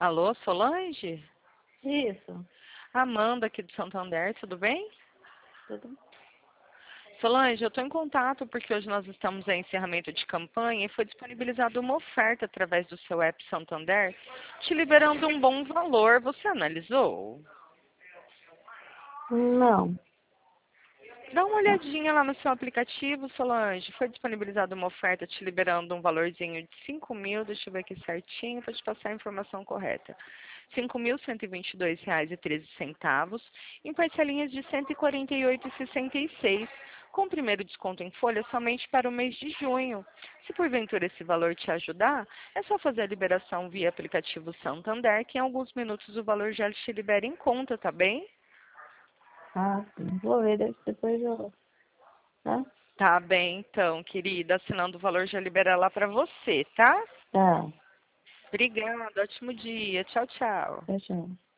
Alô, Solange? Isso, Amanda aqui do Santander, tudo bem? tudo. Solange, eu estou em contato porque hoje nós estamos em encerramento de campanha e foi disponibilizada uma oferta através do seu app Santander, te liberando um bom valor. Você analisou? Não, Dá uma olhadinha lá no seu aplicativo, Solange. Foi disponibilizada uma oferta te liberando um valorzinho de 5.000, deixa eu ver aqui certinho para te passar a informação correta. R$ 5.122,13, em parcelinhas de R$ 148,66, com o primeiro desconto em folha somente para o mês de junho. Se porventura esse valor te ajudar, é só fazer a liberação via aplicativo Santander, que em alguns minutos o valor já te libera em conta, tá bem? sim. Vou ver, depois eu, tá? Tá bem, então, querida. Assinando o valor já libera lá para você, tá? Tá, Obrigada, ótimo dia. Tchau, tchau. tchau, tchau.